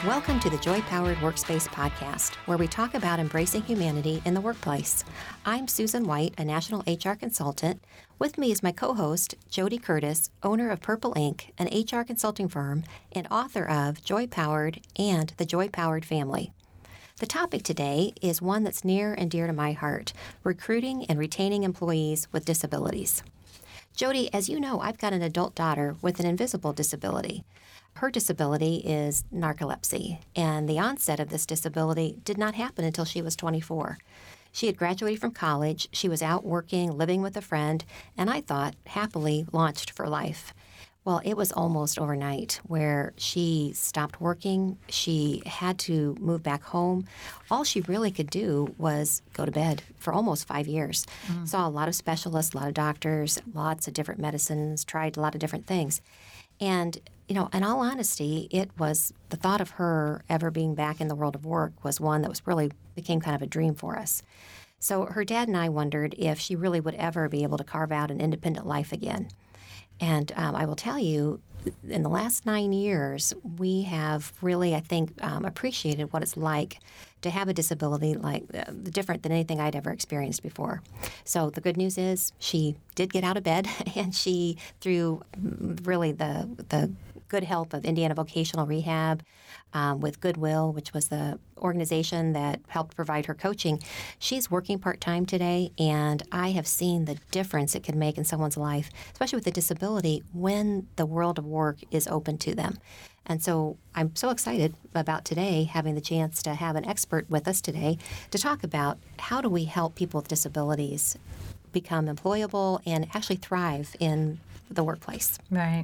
Welcome to the Joy Powered Workspace podcast, where we talk about embracing humanity in the workplace. I'm Susan White, a national HR consultant. With me is my co-host, Jody Curtis, owner of Purple Inc., an HR consulting firm, and author of Joy Powered and the Joy Powered Family. The topic today is one that's near and dear to my heart, recruiting and retaining employees with disabilities. Jody, as you know, I've got an adult daughter with an invisible disability. Her disability is narcolepsy, and the onset of this disability did not happen until she was 24. She had graduated from college, she was out working, living with a friend, and I thought happily launched for life. Well, it was almost overnight where she stopped working. She had to move back home. All she really could do was go to bed for almost 5 years. Saw a lot of specialists, a lot of doctors, lots of different medicines, tried a lot of different things. And, you know, in all honesty, it was the thought of her ever being back in the world of work was one that was really became kind of a dream for us. So her dad and I wondered if she really would ever be able to carve out an independent life again. And I will tell you, in the last 9 years, we have really, I think, appreciated what it's like to have a disability like different than anything I'd ever experienced before. So the good news is she did get out of bed, and she, through really the good help of Indiana Vocational Rehab, with Goodwill, which was the organization that helped provide her coaching, she's working part-time today, and I have seen the difference it can make in someone's life, especially with a disability, when the world of work is open to them. And so I'm so excited about today having the chance to have an expert with us today to talk about how do we help people with disabilities become employable and actually thrive in the workplace. Right.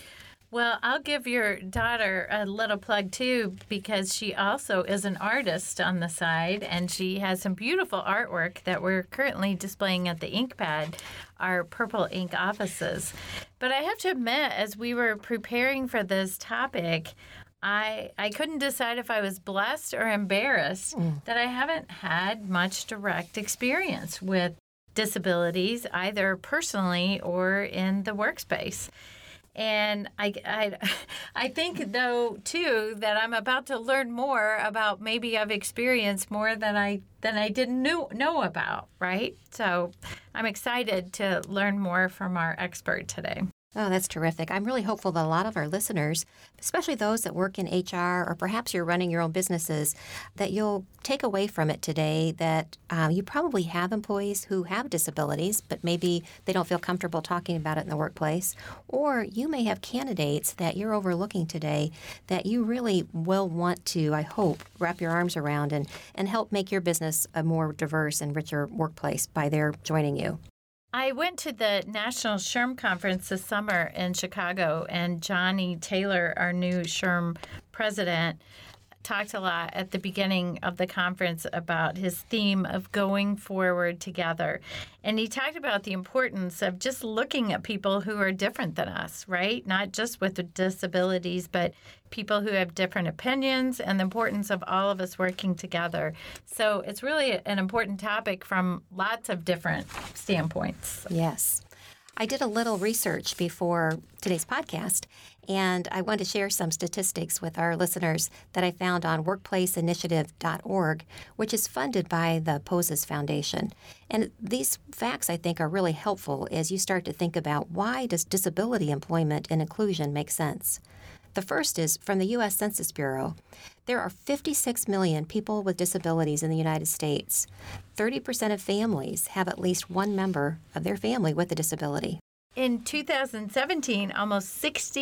Well, I'll give your daughter a little plug, too, because she also is an artist on the side, and she has some beautiful artwork that we're currently displaying at the InkPad, our Purple Ink offices. But I have to admit, as we were preparing for this topic, I couldn't decide if I was blessed or embarrassed that I haven't had much direct experience with disabilities, either personally or in the workspace. And I think, though, too, that I'm about to learn more about maybe I've experienced more than I didn't know about, right? So I'm excited to learn more from our expert today. Oh, that's terrific. I'm really hopeful that a lot of our listeners, especially those that work in HR or perhaps you're running your own businesses, that you'll take away from it today that you probably have employees who have disabilities, but maybe they don't feel comfortable talking about it in the workplace. Or you may have candidates that you're overlooking today that you really will want to, I hope, wrap your arms around and help make your business a more diverse and richer workplace by their joining you. I went to the National SHRM Conference this summer in Chicago, and Johnny Taylor, our new SHRM president, talked a lot at the beginning of the conference about his theme of going forward together. And he talked about the importance of just looking at people who are different than us, right? Not just with disabilities, but people who have different opinions, and the importance of all of us working together. So it's really an important topic from lots of different standpoints. Yes. I did a little research before today's podcast, and I wanted to share some statistics with our listeners that I found on workplaceinitiative.org, which is funded by the POSES Foundation. And these facts, I think, are really helpful as you start to think about why does disability employment and inclusion make sense. The first is from the U.S. Census Bureau. There are 56 million people with disabilities in the United States. 30% of families have at least one member of their family with a disability. In 2017, almost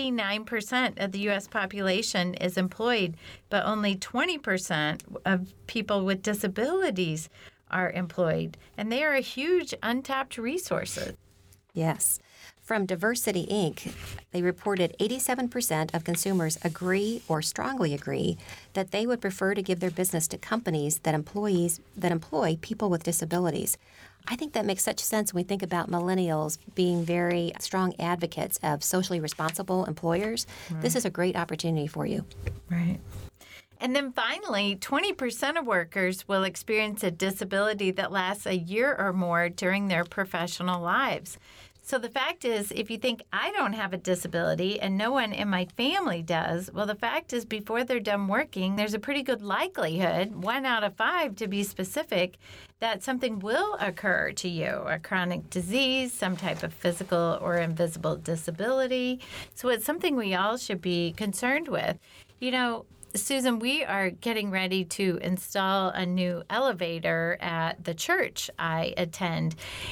69% of the U.S. population is employed, but only 20% of people with disabilities are employed. And they are a huge untapped resource. Yes. From Diversity Inc., they reported 87% of consumers agree or strongly agree that they would prefer to give their business to companies that employ people with disabilities. I think that makes such sense when we think about millennials being very strong advocates of socially responsible employers. Right. This is a great opportunity for you. Right. And then finally, 20% of workers will experience a disability that lasts a year or more during their professional lives. So the fact is, if you think I don't have a disability and no one in my family does, well, the fact is before they're done working, there's a pretty good likelihood, 1 out of 5 to be specific, that something will occur to you, a chronic disease, some type of physical or invisible disability. So it's something we all should be concerned with. You know, Susan, we are getting ready to install a new elevator at the church I attend.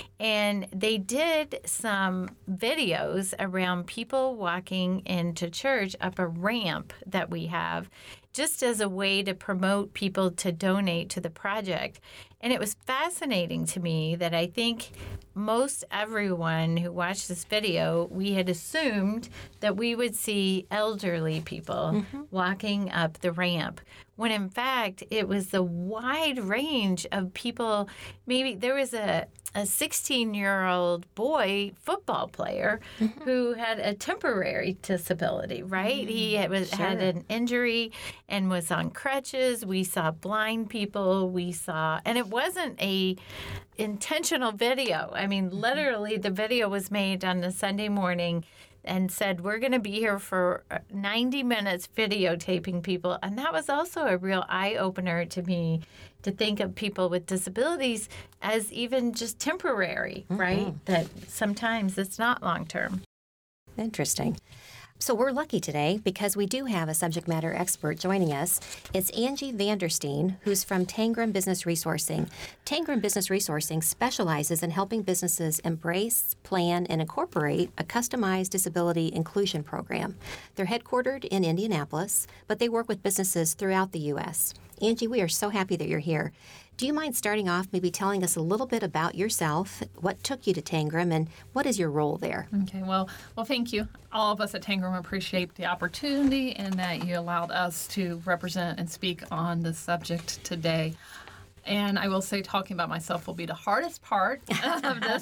And they did some videos around people walking into church up a ramp that we have, just as a way to promote people to donate to the project. And it was fascinating to me that I think most everyone who watched this video, we had assumed that we would see elderly people walking up the ramp, when in fact it was the wide range of people. Maybe there was a 16-year-old boy football player who had a temporary disability, right? He had an injury and was on crutches. We saw blind people. And it wasn't a intentional video. I mean, literally the video was made on a Sunday morning and said, we're going to be here for 90 minutes videotaping people. And that was also a real eye-opener to me, to think of people with disabilities as even just temporary, right? That sometimes it's not long-term. Interesting. So we're lucky today because we do have a subject matter expert joining us. It's Angie Vandersteen, who's from Tangram Business Resourcing. Tangram Business Resourcing specializes in helping businesses embrace, plan, and incorporate a customized disability inclusion program. They're headquartered in Indianapolis, but they work with businesses throughout the U.S. Angie, we are so happy that you're here. Do you mind starting off maybe telling us a little bit about yourself, what took you to Tangram, and what is your role there? Okay, well, thank you. All of us at Tangram appreciate the opportunity and that you allowed us to represent and speak on this subject today. And I will say talking about myself will be the hardest part of this.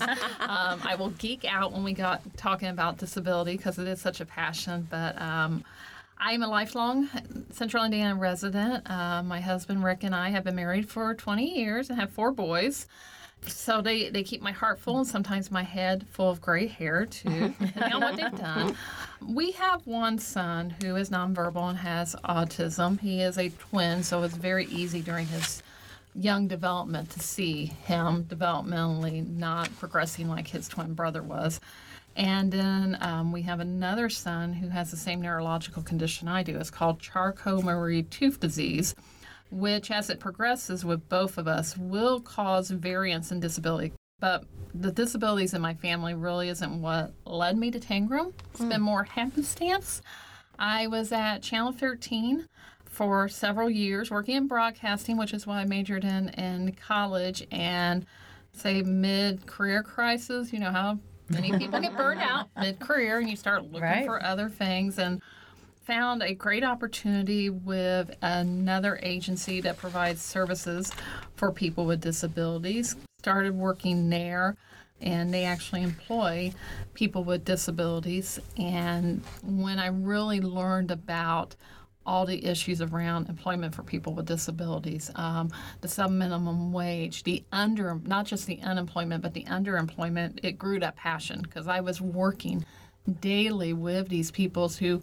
I will geek out when we got talking about disability because it is such a passion, but I'm a lifelong Central Indiana resident. My husband, Rick, and I have been married for 20 years and have 4 boys. So they keep my heart full and sometimes my head full of gray hair, too, depending on what they've done. We have one son who is nonverbal and has autism. He is a twin, so it's very easy during his young development to see him developmentally not progressing like his twin brother was. And then we have another son who has the same neurological condition I do. It's called Charcot-Marie-Tooth disease, which as it progresses with both of us will cause variance in disability. But the disabilities in my family really isn't what led me to Tangram. It's been more happenstance. I was at Channel 13 for several years working in broadcasting, which is what I majored in college, and say mid-career crisis, you know how many people get burned out mid-career and you start looking for other things, and found a great opportunity with another agency that provides services for people with disabilities. Started working there, and they actually employ people with disabilities. And when I really learned about all the issues around employment for people with disabilities, the sub-minimum wage, not just the unemployment, but the underemployment, it grew that passion because I was working daily with these people who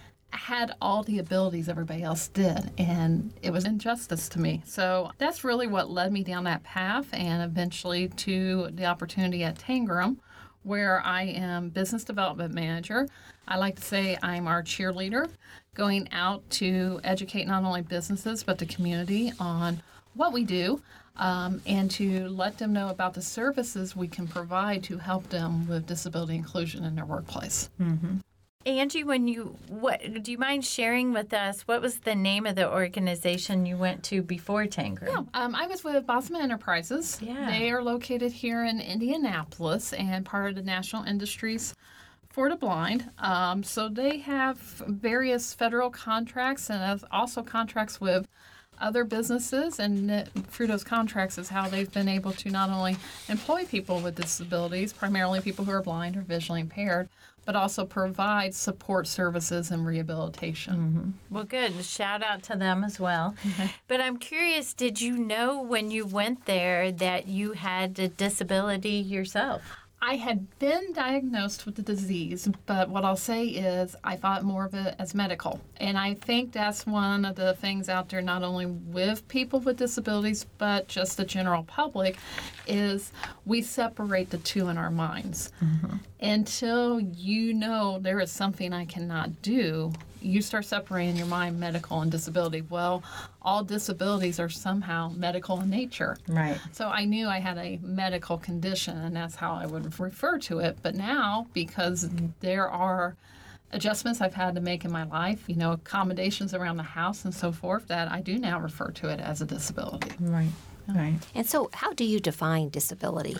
had all the abilities everybody else did, and it was injustice to me. So that's really what led me down that path and eventually to the opportunity at Tangram, where I am business development manager. I like to say I'm our cheerleader, going out to educate not only businesses but the community on what we do, and to let them know about the services we can provide to help them with disability inclusion in their workplace. Mm-hmm. Angie, do you mind sharing with us what was the name of the organization you went to before Tangram? Yeah, I was with Bosman Enterprises. Yeah. They are located here in Indianapolis and part of the National Industries for the Blind. So they have various federal contracts and also contracts with other businesses, and through those contracts is how they've been able to not only employ people with disabilities, primarily people who are blind or visually impaired, but also provide support services and rehabilitation. Mm-hmm. Well, good. Shout out to them as well. Mm-hmm. But I'm curious, did you know when you went there that you had a disability yourself? I had been diagnosed with the disease, but what I'll say is I thought more of it as medical. And I think that's one of the things out there, not only with people with disabilities, but just the general public, is we separate the two in our minds. Mm-hmm. Until you know there is something I cannot do, you start separating your mind medical and disability. Well, all disabilities are somehow medical in nature. Right. So I knew I had a medical condition, and that's how I would refer to it. But now, because there are adjustments I've had to make in my life, accommodations around the house and so forth, that I do now refer to it as a disability. Right. Right. And so how do you define disability?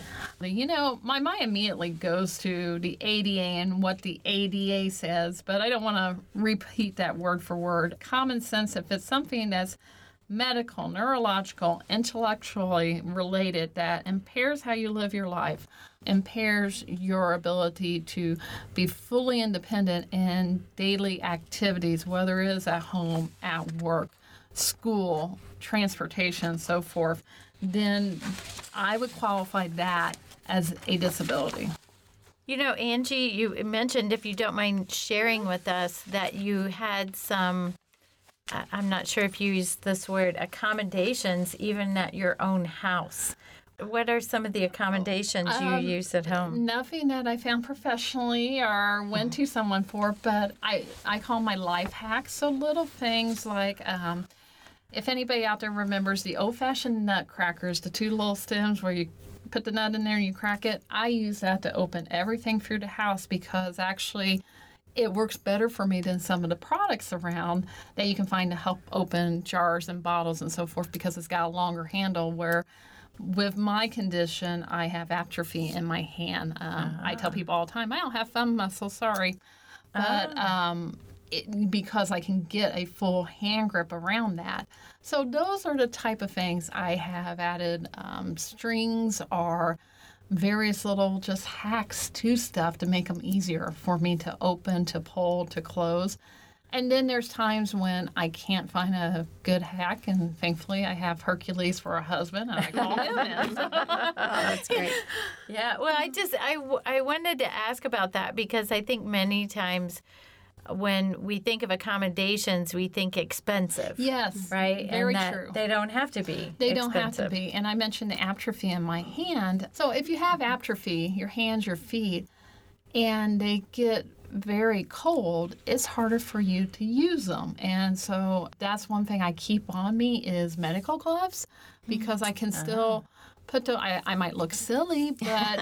My mind immediately goes to the ADA and what the ADA says, but I don't want to repeat that word for word. Common sense, if it's something that's medical, neurological, intellectually related, that impairs how you live your life, impairs your ability to be fully independent in daily activities, whether it is at home, at work, school, transportation, so forth, then I would qualify that as a disability. Angie, you mentioned, if you don't mind sharing with us, that you had some, I'm not sure if you used this word, accommodations even at your own house. What are some of the accommodations you use at home? Nothing that I found professionally or went to someone for, but I call my life hacks. So little things like, if anybody out there remembers the old-fashioned nut crackers, the two little stems where you put the nut in there and you crack it, I use that to open everything through the house, because actually it works better for me than some of the products around that you can find to help open jars and bottles and so forth, because it's got a longer handle, where with my condition, I have atrophy in my hand. I tell people all the time, I don't have thumb muscle, sorry. But because I can get a full hand grip around that. So those are the type of things I have added. Strings or various little just hacks to stuff to make them easier for me to open, to pull, to close. And then there's times when I can't find a good hack, and thankfully I have Hercules for a husband, and I call him in. That's great. Yeah, well, I wanted to ask about that, because I think many times when we think of accommodations, we think expensive. Yes, right? Very and true. They don't have to be. They don't have to be. And I mentioned the atrophy in my hand. So if you have atrophy, your hands, your feet, and they get very cold, it's harder for you to use them. And so that's one thing I keep on me is medical gloves, because I can still I might look silly, but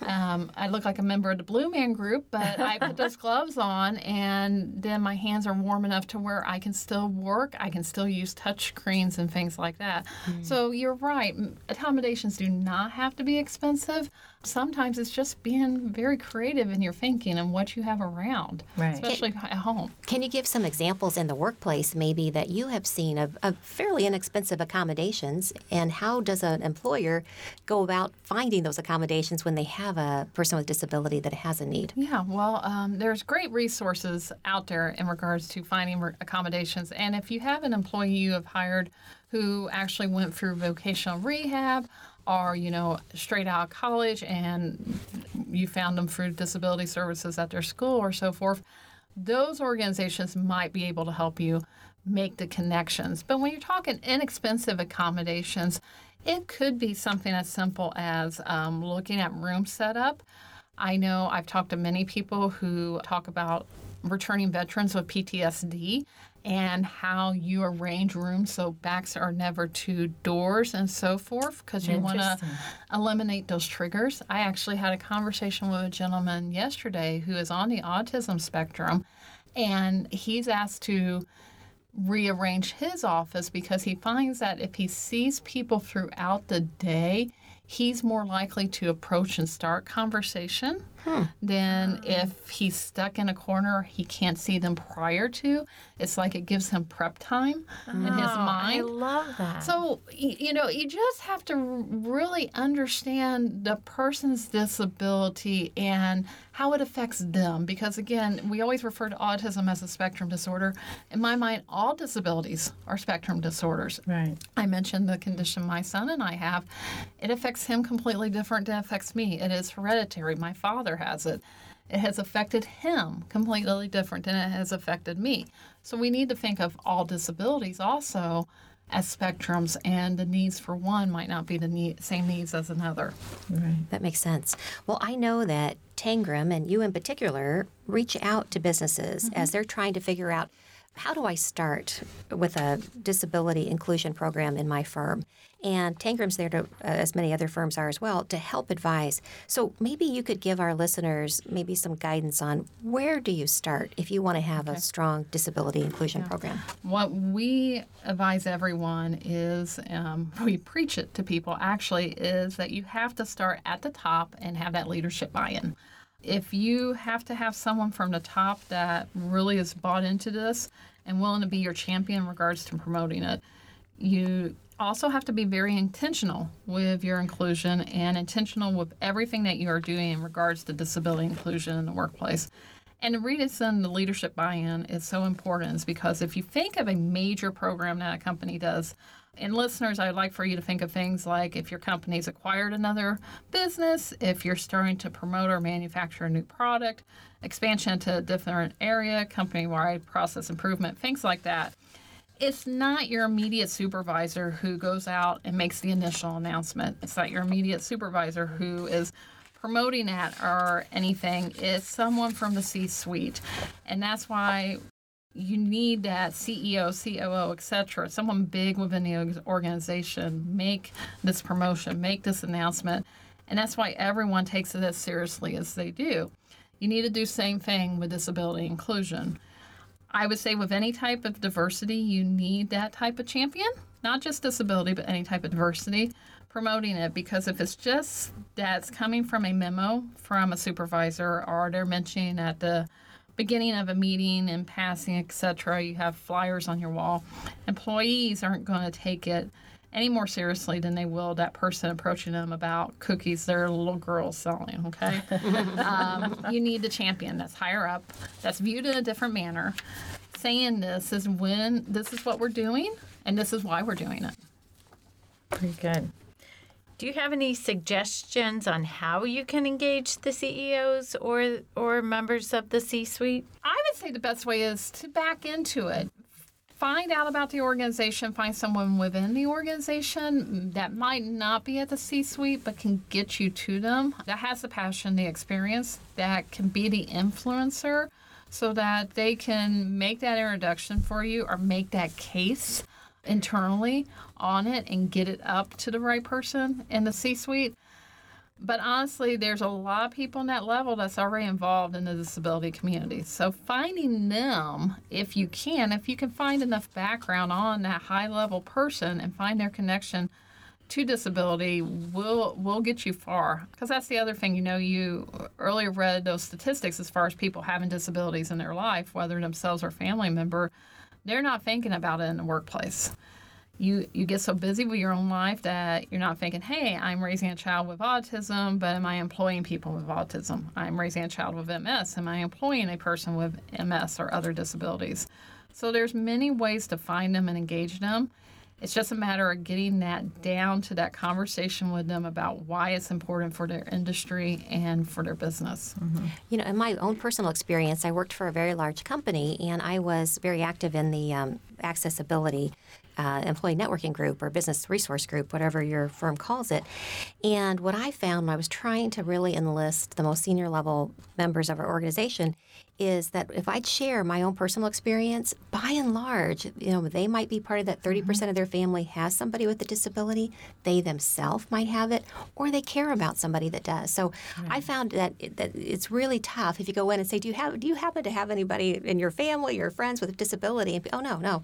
I look like a member of the Blue Man Group, but I put those gloves on, and then my hands are warm enough to where I can still work. I can still use touch screens and things like that. So you're right. Accommodations do not have to be expensive. Sometimes it's just being very creative in your thinking and what you have around, especially at home. Can you give some examples in the workplace maybe that you have seen of fairly inexpensive accommodations, and how does an employer go about finding those accommodations when they have a person with disability that has a need? Yeah, well, there's great resources out there in regards to finding accommodations. And if you have an employee you have hired who actually went through vocational rehab, or, straight out of college, and you found them through disability services at their school or so forth, those organizations might be able to help you make the connections. But when you're talking inexpensive accommodations, it could be something as simple as looking at room setup. I know I've talked to many people who talk about returning veterans with PTSD and how you arrange rooms so backs are never to doors and so forth, because you want to eliminate those triggers. I actually had a conversation with a gentleman yesterday who is on the autism spectrum, and he's asked to rearrange his office because he finds that if he sees people throughout the day, he's more likely to approach and start conversation. than if he's stuck in a corner he can't see them prior to. It's like it gives him prep time in his mind. I love that. So, you just have to really understand the person's disability and how it affects them. Because, again, we always refer to autism as a spectrum disorder. In my mind, all disabilities are spectrum disorders. Right. I mentioned the condition my son and I have. It affects him completely different than it affects me. It is hereditary. My father has it. It has affected him completely different than it has affected me. So we need to think of all disabilities also as spectrums, and the needs for one might not be the same needs as another. Right. That makes sense. Well, I know that Tangram, and you in particular, reach out to businesses as they're trying to figure out, how do I start with a disability inclusion program in my firm? And Tangram's there to, as many other firms are as well, to help advise. So maybe you could give our listeners maybe some guidance on where do you start if you want to have a strong disability inclusion program? What we advise everyone is, we preach it to people actually, is that you have to start at the top and have that leadership buy-in. If you have to have someone from the top that really is bought into this and willing to be your champion in regards to promoting it, you also have to be very intentional with your inclusion and intentional with everything that you are doing in regards to disability inclusion in the workplace. And the reason the leadership buy-in is so important is because if you think of a major program that a company does, and listeners, I'd like for you to think of things like if your company's acquired another business, if you're starting to promote or manufacture a new product, expansion to a different area, company-wide process improvement, things like that. It's not your immediate supervisor who goes out and makes the initial announcement. It's not your immediate supervisor who is promoting that or anything. It's someone from the C-suite. And that's why you need that CEO, COO, etc., someone big within the organization, make this promotion, make this announcement. And that's why everyone takes it as seriously as they do. You need to do the same thing with disability inclusion. I would say with any type of diversity, you need that type of champion, not just disability, but any type of diversity, promoting it. Because if it's just that's coming from a memo from a supervisor, or they're mentioning at the beginning of a meeting and passing, etc., you have flyers on your wall, employees aren't going to take it any more seriously than they will that person approaching them about cookies their little girl's selling, okay? You need the champion that's higher up, that's viewed in a different manner, saying this is what we're doing, and this is why we're doing it. Pretty good. Do you have any suggestions on how you can engage the CEOs or members of the C-suite? I would say the best way is to back into it. Find out about the organization, find someone within the organization that might not be at the C-suite but can get you to them, that has the passion, the experience, that can be the influencer so that they can make that introduction for you or make that case internally on it and get it up to the right person in the C-suite. But honestly, there's a lot of people in that level that's already involved in the disability community. So finding them, if you can find enough background on that high-level person and find their connection to disability, will get you far. Because that's the other thing, you earlier read those statistics as far as people having disabilities in their life, whether themselves or family member. They're not thinking about it in the workplace. You get so busy with your own life that you're not thinking, hey, I'm raising a child with autism, but am I employing people with autism? I'm raising a child with MS. Am I employing a person with MS or other disabilities? So there's many ways to find them and engage them. It's just a matter of getting that down to that conversation with them about why it's important for their industry and for their business. Mm-hmm. In my own personal experience, I worked for a very large company, and I was very active in the accessibility employee networking group or business resource group, whatever your firm calls it. And what I found when I was trying to really enlist the most senior level members of our organization is that if I'd share my own personal experience, by and large, they might be part of that 30% of their family has somebody with a disability. They themselves might have it, or they care about somebody that does. So I found that it's really tough if you go in and say, do you happen to have anybody in your family or friends with a disability? And, oh, no.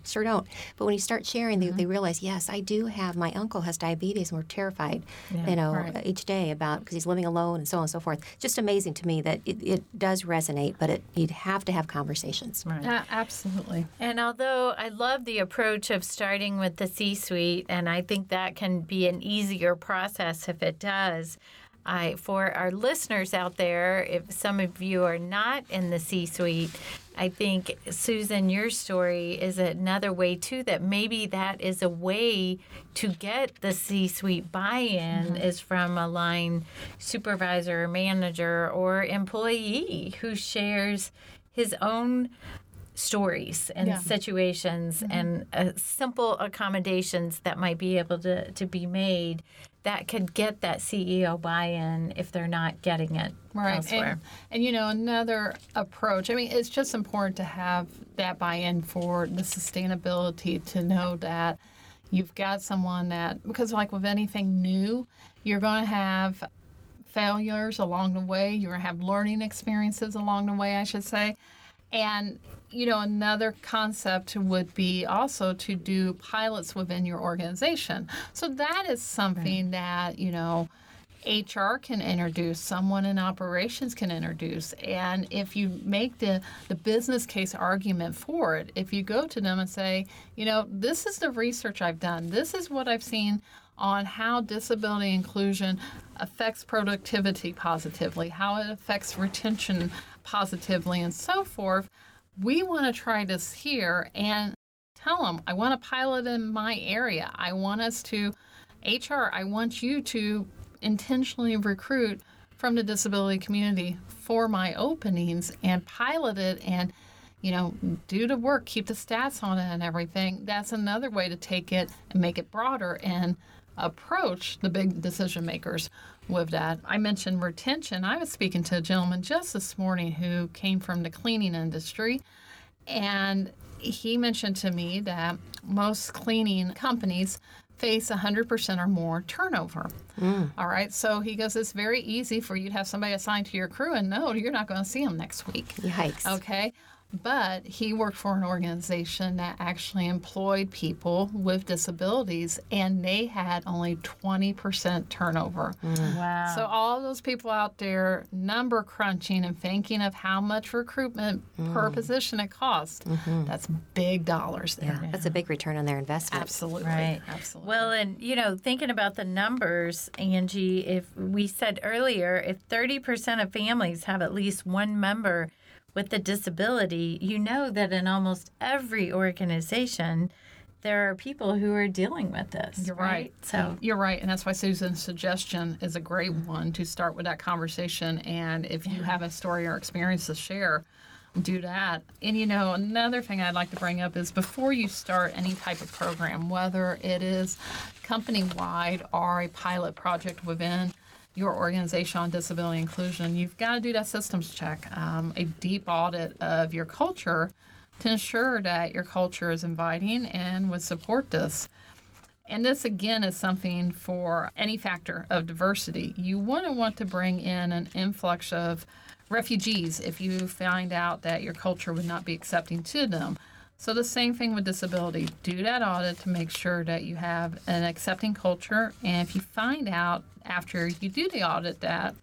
sure don't. But when you start sharing, they realize, yes, I do have, my uncle has diabetes, and we're terrified, each day about, because he's living alone and so on and so forth. Just amazing to me that it does resonate, but you'd have to have conversations. Right. Absolutely. And although I love the approach of starting with the C-suite, and I think that can be an easier process if it does, for our listeners out there, if some of you are not in the C-suite, I think, Susan, your story is another way, too, that maybe that is a way to get the C-suite buy-in is from a line supervisor, manager, or employee who shares his own stories and situations and simple accommodations that might be able to be made that could get that CEO buy-in if they're not getting it elsewhere. And another approach, it's just important to have that buy-in for the sustainability, to know that you've got someone that, because like with anything new, you're going to have failures along the way. You're going to have learning experiences along the way, I should say. And, another concept would be also to do pilots within your organization. So that is something that, HR can introduce, someone in operations can introduce. And if you make the business case argument for it, if you go to them and say, this is the research I've done, this is what I've seen on how disability inclusion affects productivity positively, how it affects retention positively, and so forth. We want to try this here, and tell them, I want to pilot in my area. I want us to, HR, I want you to intentionally recruit from the disability community for my openings and pilot it and, do the work, keep the stats on it and everything. That's another way to take it and make it broader and approach the big decision makers with that. I mentioned retention. I was speaking to a gentleman just this morning who came from the cleaning industry, and he mentioned to me that most cleaning companies face 100% or more turnover. All right, so he goes, it's very easy for you to have somebody assigned to your crew and no, you're not going to see them next week. Yikes. Okay. But he worked for an organization that actually employed people with disabilities, and they had only 20% turnover. Wow. So all those people out there number crunching and thinking of how much recruitment per position it costs, that's big dollars there. Yeah, that's a big return on their investment. Absolutely. Right. Absolutely. Well, and, thinking about the numbers, Angie, if we said earlier, if 30% of families have at least one member with a disability, that in almost every organization, there are people who are dealing with this. You're right. So you're right, and that's why Susan's suggestion is a great one to start with that conversation. And if you have a story or experience to share, do that. And another thing I'd like to bring up is before you start any type of program, whether it is company-wide or a pilot project within your organization on disability inclusion, you've got to do that systems check, a deep audit of your culture to ensure that your culture is inviting and would support this. And this, again, is something for any factor of diversity. You want to bring in an influx of refugees if you find out that your culture would not be accepting to them. So the same thing with disability. Do that audit to make sure that you have an accepting culture. And if you find out after you do the audit that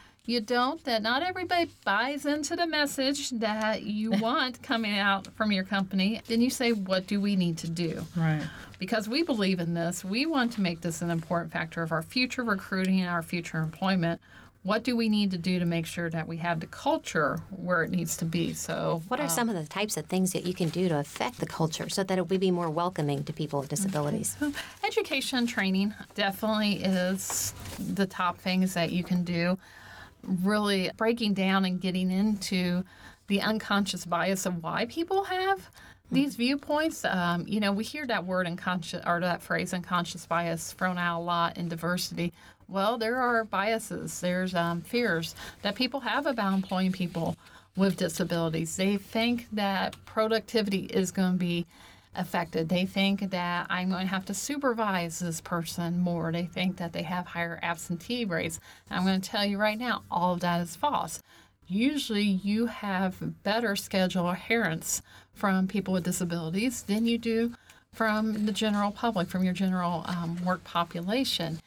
not everybody buys into the message that you want coming out from your company, then you say, what do we need to do? right. Because we believe in this. We want to make this an important factor of our future recruiting and our future employment. What do we need to do to make sure that we have the culture where it needs to be? So, what are some of the types of things that you can do to affect the culture so that it will be more welcoming to people with disabilities? Education, training definitely is the top things that you can do. Really breaking down and getting into the unconscious bias of why people have these viewpoints. We hear that word unconscious, or that phrase unconscious bias thrown out a lot in diversity. Well, there are biases. There's fears that people have about employing people with disabilities. They think that productivity is going to be affected. They think that I'm going to have to supervise this person more. They think that they have higher absentee rates. And I'm going to tell you right now, all of that is false. usually you have better schedule adherence from people with disabilities than you do from the general public, from your general work population.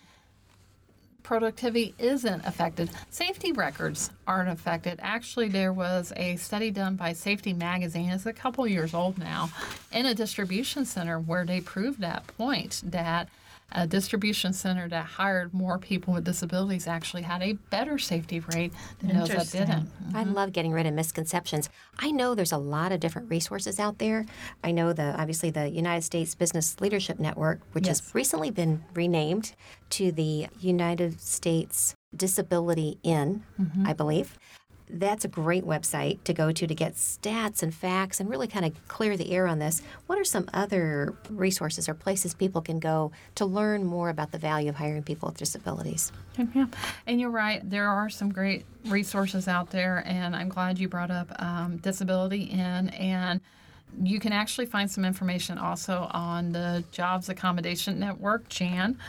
Productivity isn't affected. Safety records aren't affected. Actually, there was a study done by Safety Magazine, it's a couple years old now, in a distribution center where they proved that point, that a distribution center that hired more people with disabilities actually had a better safety rate than those that didn't. I love getting rid of misconceptions. I know there's a lot of different resources out there. I know obviously the United States Business Leadership Network, which has recently been renamed to the United States Disability In, I believe. That's a great website to go to get stats and facts and really kind of clear the air on this. What are some other resources or places people can go to learn more about the value of hiring people with disabilities? Yeah, and you're right. There are some great resources out there, and I'm glad you brought up Disability In, and you can actually find some information also on the Jobs Accommodation Network, JAN.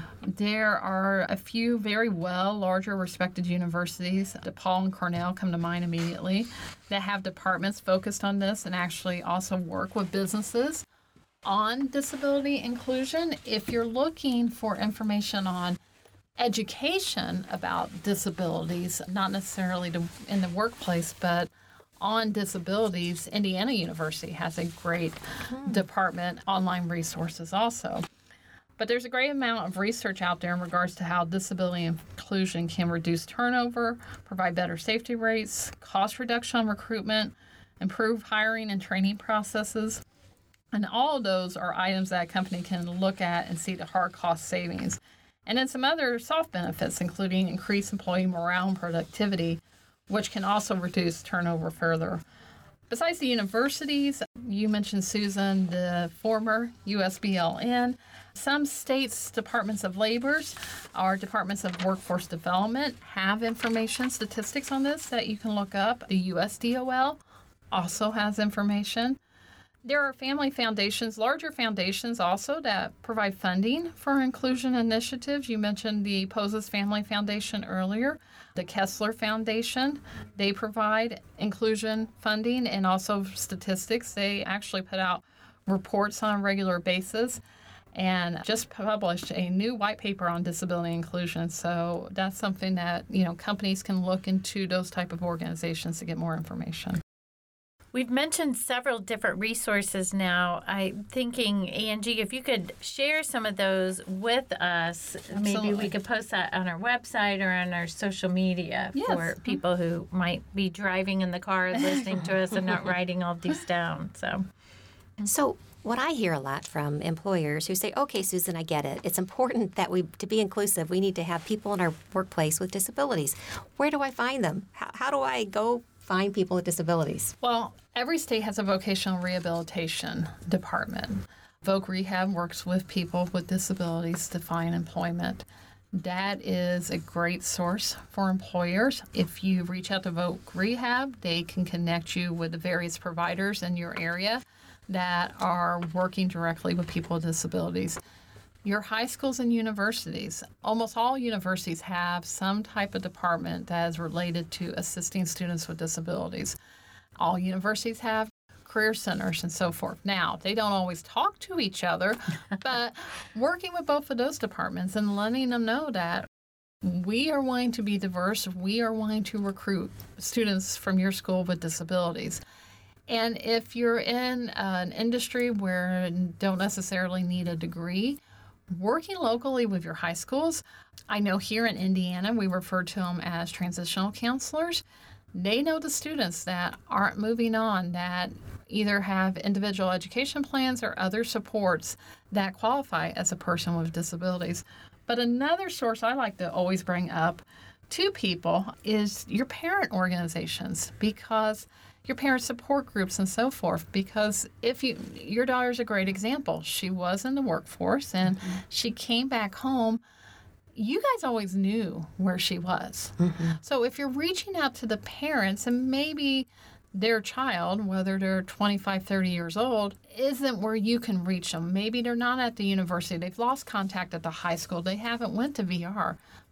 There are a few very larger respected universities, DePaul and Cornell come to mind immediately, that have departments focused on this and actually also work with businesses on disability inclusion. If you're looking for information on education about disabilities, not necessarily in the workplace, but on disabilities, Indiana University has a great department, online resources also. But there's a great amount of research out there in regards to how disability inclusion can reduce turnover, provide better safety rates, cost reduction on recruitment, improve hiring and training processes. And all of those are items that a company can look at and see the hard cost savings. And then some other soft benefits, including increased employee morale and productivity, which can also reduce turnover further. Besides the universities, you mentioned, Susan, the former USBLN. Some states' departments of labor or departments of workforce development have information, statistics on this that you can look up. The USDOL also has information. There are family foundations, larger foundations also, that provide funding for inclusion initiatives. You mentioned the Poses Family Foundation earlier. The Kessler Foundation, they provide inclusion funding and also statistics. They actually put out reports on a regular basis and just published a new white paper on disability inclusion. So that's something that, companies can look into, those type of organizations, to get more information. We've mentioned several different resources now. I'm thinking, Angie, if you could share some of those with us, maybe we could post that on our website or on our social media for people who might be driving in the car listening to us and not writing all these down. So what I hear a lot from employers who say, okay, Susan, I get it. It's important that to be inclusive, we need to have people in our workplace with disabilities. Where do I find them? How do I go find people with disabilities? Well, every state has a vocational rehabilitation department. Voc Rehab works with people with disabilities to find employment. That is a great source for employers. If you reach out to Voc Rehab, they can connect you with the various providers in your area that are working directly with people with disabilities. Your high schools and universities, almost all universities have some type of department that is related to assisting students with disabilities. All universities have career centers and so forth. Now, they don't always talk to each other, but working with both of those departments and letting them know that we are wanting to be diverse, we are wanting to recruit students from your school with disabilities. And if you're in an industry where you don't necessarily need a degree, working locally with your high schools, I know here in Indiana, we refer to them as transitional counselors. They know the students that aren't moving on, that either have individual education plans or other supports that qualify as a person with disabilities. But another source I like to always bring up to people is your parent organizations, because your parent support groups and so forth, because your daughter's a great example. She was in the workforce and she came back home. You guys always knew where she was. So if you're reaching out to the parents and maybe their child, whether they're 25, 30 years old, isn't where you can reach them. Maybe they're not at the university. They've lost contact at the high school. They haven't went to VR.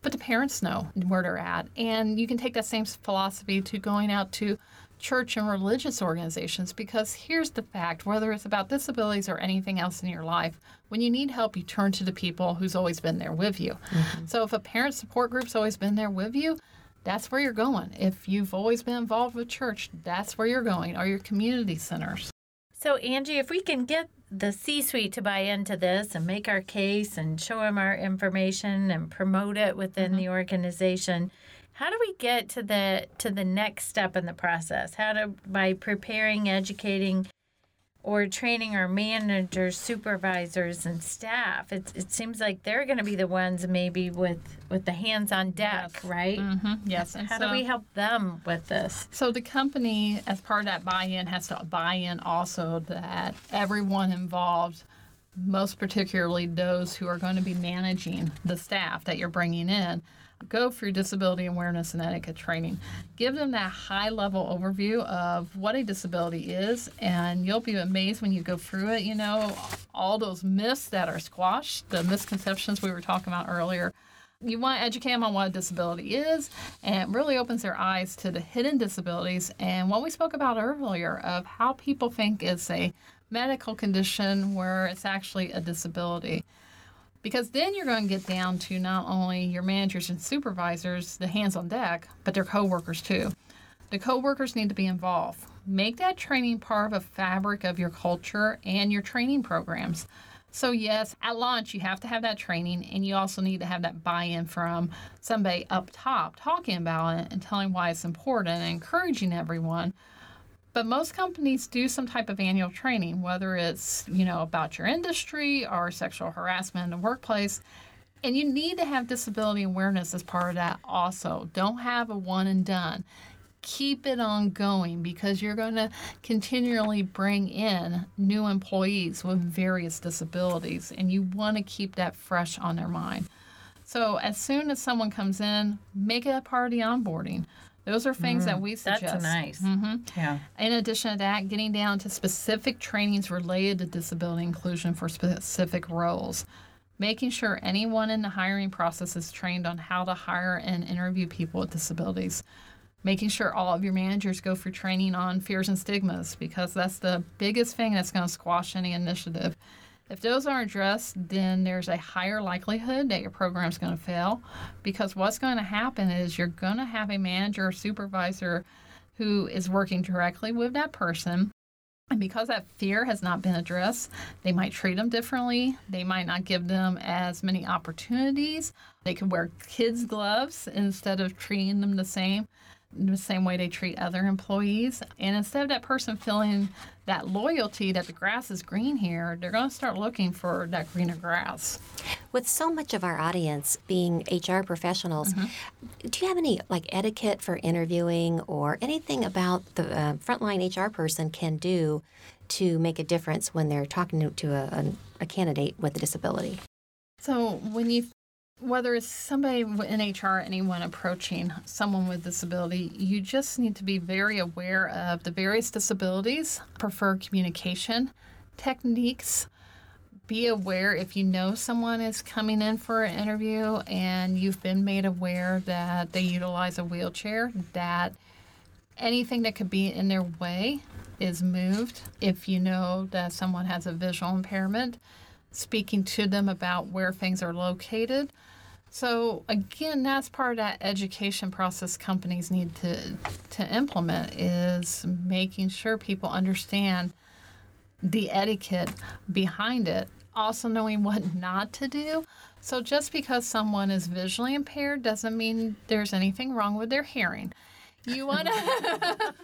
but the parents know where they're at. And you can take that same philosophy to going out to church and religious organizations, because here's the fact: whether it's about disabilities or anything else in your life, when you need help, you turn to the people who's always been there with you. So if a parent support group's always been there with you, that's where you're going. If you've always been involved with church, that's where you're going, or your community centers. So, Angie, if we can get the C-suite to buy into this and make our case and show them our information and promote it within the organization, how do we get to the next step in the process? By preparing, educating, or training our managers, supervisors, and staff? It seems like they're going to be the ones maybe with the hands on deck, right? Yes. And how do we help them with this? So the company, as part of that buy-in, has to buy in also that everyone involved, most particularly those who are going to be managing the staff that you're bringing in, go through disability awareness and etiquette training. Give them that high-level overview of what a disability is, and you'll be amazed when you go through it. You know, all those myths that are squashed, the misconceptions we were talking about earlier. You want to educate them on what a disability is, and it really opens their eyes to the hidden disabilities and what we spoke about earlier of how people think it's a medical condition where it's actually a disability. Because then you're going to get down to not only your managers and supervisors, the hands on deck, but their coworkers too. The coworkers need to be involved. Make that training part of a fabric of your culture and your training programs. So yes, at launch you have to have that training, and you also need to have that buy-in from somebody up top talking about it and telling why it's important and encouraging everyone. But most companies do some type of annual training, whether it's, about your industry or sexual harassment in the workplace. And you need to have disability awareness as part of that also. Don't have a one and done. Keep it ongoing, because you're going to continually bring in new employees with various disabilities, and you want to keep that fresh on their mind. So as soon as someone comes in, make it a part of the onboarding. Those are things that we suggest. That's nice. Yeah. In addition to that, getting down to specific trainings related to disability inclusion for specific roles. Making sure anyone in the hiring process is trained on how to hire and interview people with disabilities. Making sure all of your managers go through training on fears and stigmas, because that's the biggest thing that's going to squash any initiative. If those aren't addressed, then there's a higher likelihood that your program's going to fail, because what's going to happen is you're going to have a manager or supervisor who is working directly with that person, and because that fear has not been addressed, they might treat them differently. They might not give them as many opportunities. They could wear kids' gloves instead of treating them the same way they treat other employees. And instead of that person feeling that loyalty that the grass is green here, they're going to start looking for that greener grass. With so much of our audience being HR professionals, do you have any etiquette for interviewing or anything about the frontline HR person can do to make a difference when they're talking to a candidate with a disability? So whether it's somebody in HR, anyone approaching someone with disability, you just need to be very aware of the various disabilities, preferred communication techniques. Be aware if you know someone is coming in for an interview and you've been made aware that they utilize a wheelchair, that anything that could be in their way is moved. If you know that someone has a visual impairment, speaking to them about where things are located. So again, that's part of that education process companies need to implement, is making sure people understand the etiquette behind it, also knowing what not to do. So just because someone is visually impaired doesn't mean there's anything wrong with their hearing. You want to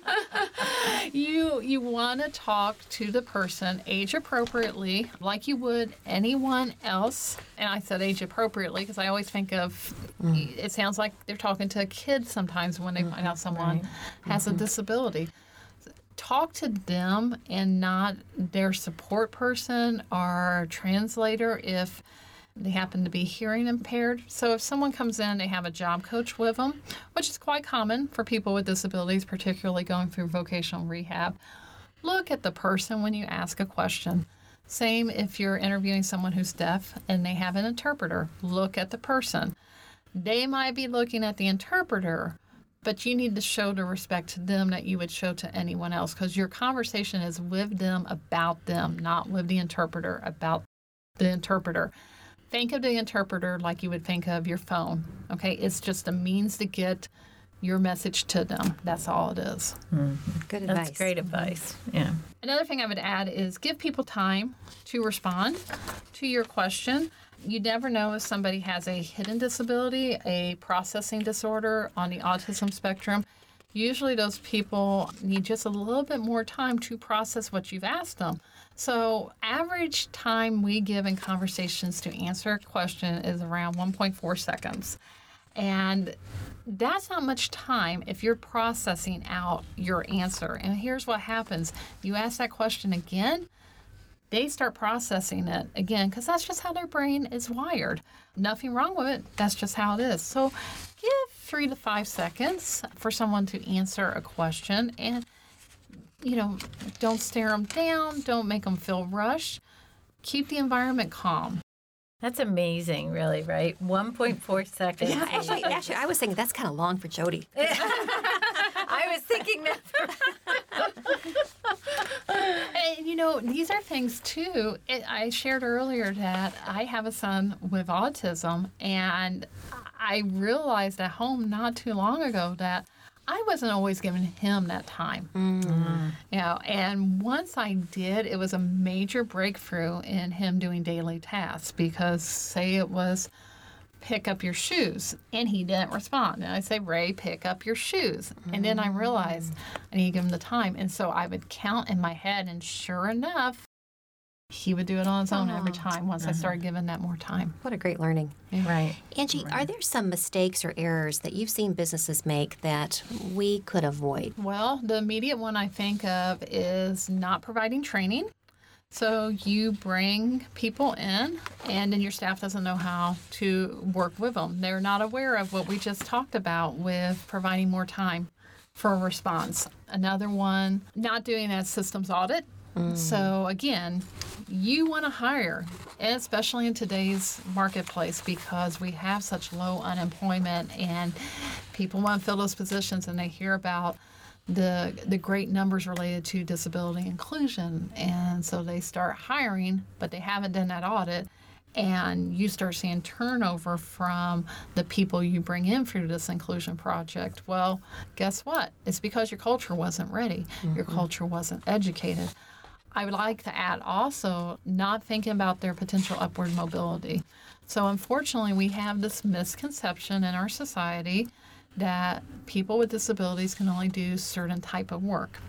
you want to talk to the person age appropriately, like you would anyone else. And I said age appropriately because I always think of it sounds like they're talking to a kid sometimes when they find out someone has a disability. Talk to them and not their support person or translator if they happen to be hearing impaired. So if someone comes in, they have a job coach with them, which is quite common for people with disabilities, particularly going through vocational rehab. Look at the person when you ask a question. Same if you're interviewing someone who's deaf and they have an interpreter. Look at the person. They might be looking at the interpreter, but you need to show the respect to them that you would show to anyone else, because your conversation is with them, about them, not with the interpreter, about the interpreter. Think of the interpreter like you would think of your phone, okay? It's just a means to get your message to them. That's all it is. Good advice. That's great advice. Yeah. Another thing I would add is give people time to respond to your question. You never know if somebody has a hidden disability, a processing disorder on the autism spectrum. Usually those people need just a little bit more time to process what you've asked them. So average time we give in conversations to answer a question is around 1.4 seconds. And that's not much time if you're processing out your answer. And here's what happens. You ask that question again, they start processing it again, because that's just how their brain is wired. Nothing wrong with it. That's just how it is. So give 3 to 5 seconds for someone to answer a question, and, don't stare them down. Don't make them feel rushed. Keep the environment calm. That's amazing, really, right? 1.4 seconds. Yeah, actually, I was thinking that's kind of long for Jody. I was thinking that. And, these are things, too. I shared earlier that I have a son with autism, and I realized at home not too long ago that I wasn't always giving him that time. And once I did, it was a major breakthrough in him doing daily tasks, because say it was pick up your shoes, and he didn't respond. And I say, Ray, pick up your shoes. And then I realized I need to give him the time. And so I would count in my head, and sure enough, he would do it on his own every time once I started giving that more time. What a great learning. Right. Angie, are there some mistakes or errors that you've seen businesses make that we could avoid? Well, the immediate one I think of is not providing training. So you bring people in, and then your staff doesn't know how to work with them. They're not aware of what we just talked about with providing more time for a response. Another one, not doing that systems audit. So again, you want to hire, and especially in today's marketplace, because we have such low unemployment and people want to fill those positions, and they hear about the great numbers related to disability inclusion, and so they start hiring, but they haven't done that audit, and you start seeing turnover from the people you bring in through this inclusion project. Well, guess what? It's because your culture wasn't ready. Your culture wasn't educated. I would like to add also not thinking about their potential upward mobility. So unfortunately, we have this misconception in our society that people with disabilities can only do certain type of work.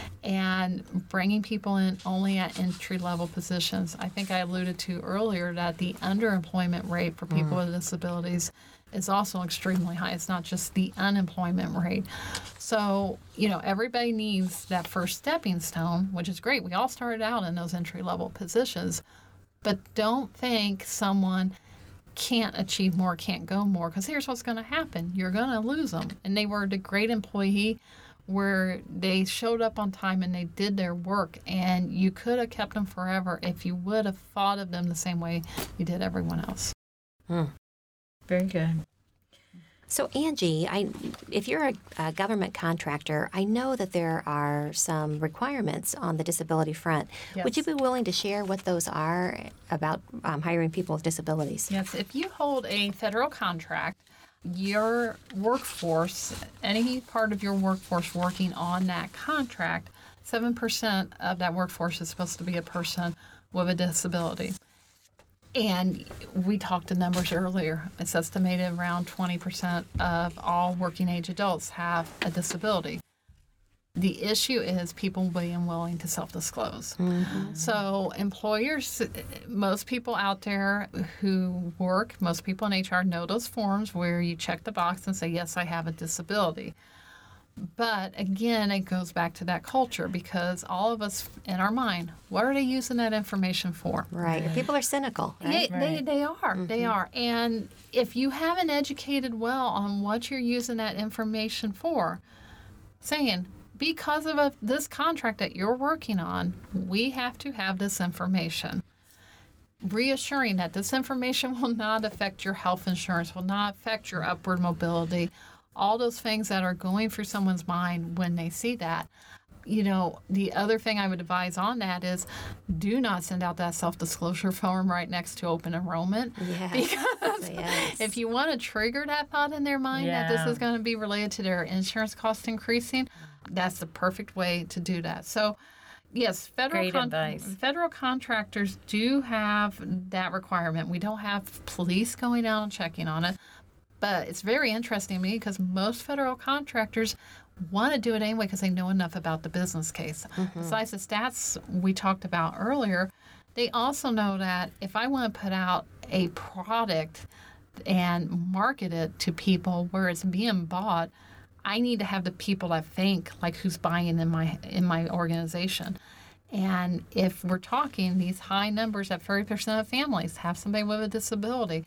And bringing people in only at entry-level positions. I think I alluded to earlier that the underemployment rate for people with disabilities is also extremely high. It's not just the unemployment rate. So, everybody needs that first stepping stone, which is great. We all started out in those entry-level positions. But don't think someone can't achieve more, can't go more, because here's what's going to happen. You're going to lose them. And they were the great employee where they showed up on time and they did their work, and you could have kept them forever if you would have thought of them the same way you did everyone else. Very good. So, Angie, if you're a government contractor, I know that there are some requirements on the disability front. Yes. Would you be willing to share what those are about hiring people with disabilities? Yes, if you hold a federal contract, your workforce, any part of your workforce working on that contract, 7% of that workforce is supposed to be a person with a disability. And we talked the numbers earlier. It's estimated around 20% of all working age adults have a disability. The issue is people being willing to self-disclose. So employers, most people out there who work, most people in HR know those forms where you check the box and say, yes, I have a disability. But again, it goes back to that culture, because all of us in our mind, what are they using that information for? Right. People are cynical, right? They are. They are. And if you haven't educated well on what you're using that information for, saying, because of this contract that you're working on, we have to have this information. reassuring that this information will not affect your health insurance, will not affect your upward mobility, all those things that are going through someone's mind when they see that. The other thing I would advise on that is do not send out that self-disclosure form right next to open enrollment. Yes. Because if you want to trigger that thought in their mind that this is going to be related to their insurance costs increasing, that's the perfect way to do that. So, yes, federal contractors do have that requirement. We don't have police going out and checking on it. But it's very interesting to me because most federal contractors want to do it anyway because they know enough about the business case. Besides the stats we talked about earlier, they also know that if I want to put out a product and market it to people where it's being bought, I need to have the people that think like who's buying in my organization. And if we're talking these high numbers that 30% of families have somebody with a disability,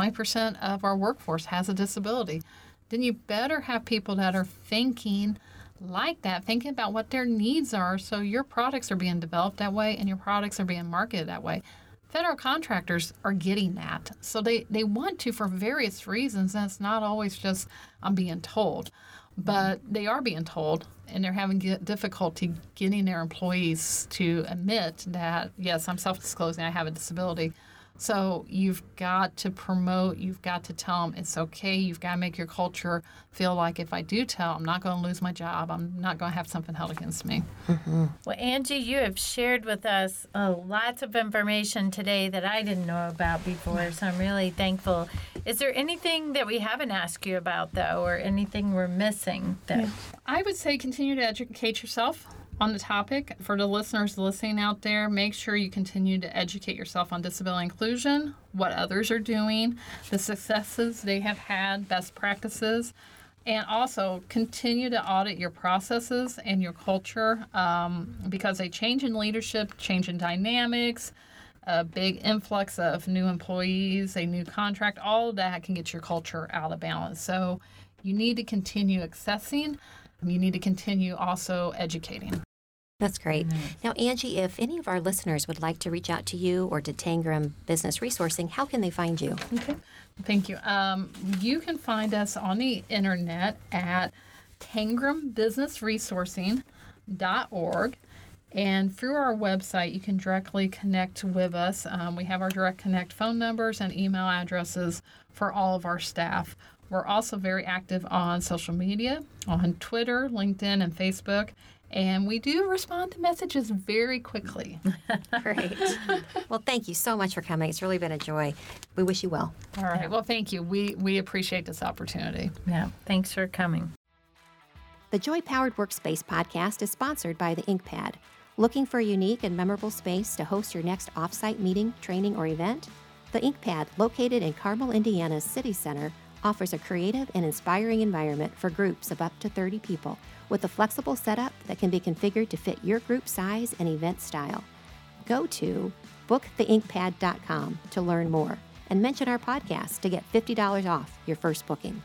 20% of our workforce has a disability, then you better have people that are thinking like that, thinking about what their needs are so your products are being developed that way and your products are being marketed that way. Federal contractors are getting that. So they want to for various reasons, and it's not always just I'm being told. But they are being told, and they're having difficulty getting their employees to admit that, yes, I'm self-disclosing, I have a disability. So you've got to promote, you've got to tell them it's okay, you've got to make your culture feel like if I do tell, I'm not going to lose my job, I'm not going to have something held against me. Well, Angie, you have shared with us lots of information today that I didn't know about before, so I'm really thankful. Is there anything that we haven't asked you about, though, or anything we're missing? I would say continue to educate yourself on the topic. For the listeners listening out there, make sure you continue to educate yourself on disability inclusion, what others are doing, the successes they have had, best practices, and also continue to audit your processes and your culture because a change in leadership, change in dynamics, a big influx of new employees, a new contract, all of that can get your culture out of balance. So you need to continue assessing. You need to continue also educating. That's great. Now, Angie, if any of our listeners would like to reach out to you or to Tangram Business Resourcing, how can they find you? Okay. Thank you. You can find us on the internet at tangrambusinessresourcing.org. And through our website, you can directly connect with us. We have our direct connect phone numbers and email addresses for all of our staff. We're also very active on social media, on Twitter, LinkedIn, and Facebook. And we do respond to messages very quickly. Great. Well, thank you so much for coming. It's really been a joy. We wish you well. All right. Yeah. Well, thank you. We appreciate this opportunity. Yeah. Thanks for coming. The Joy Powered Workspace podcast is sponsored by the InkPad. Looking for a unique and memorable space to host your next off-site meeting, training, or event? The InkPad, located in Carmel, Indiana's City Center, offers a creative and inspiring environment for groups of up to 30 people with a flexible setup that can be configured to fit your group size and event style. Go to booktheinkpad.com to learn more and mention our podcast to get $50 off your first booking.